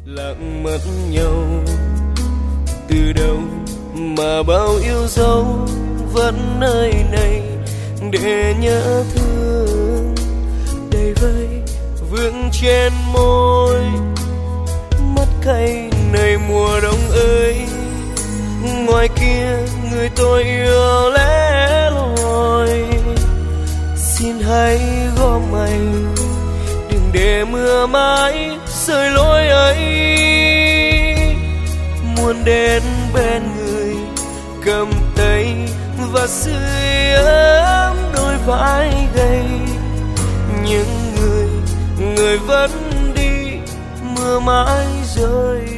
lặng mất nhau từ đâu mà bao yêu dấu vẫn nơi này để nhớ thương đầy vơi vương trên môi mắt cay này mùa đông ơi. Ngoài kia người tôi yêu lẻ loi, xin hãy gom anh đừng để mưa mãi rơi lối ấy. Muốn đến bên người cầm tay và sưởi ấm đôi vai gầy, nhưng người vẫn đi mưa mãi rơi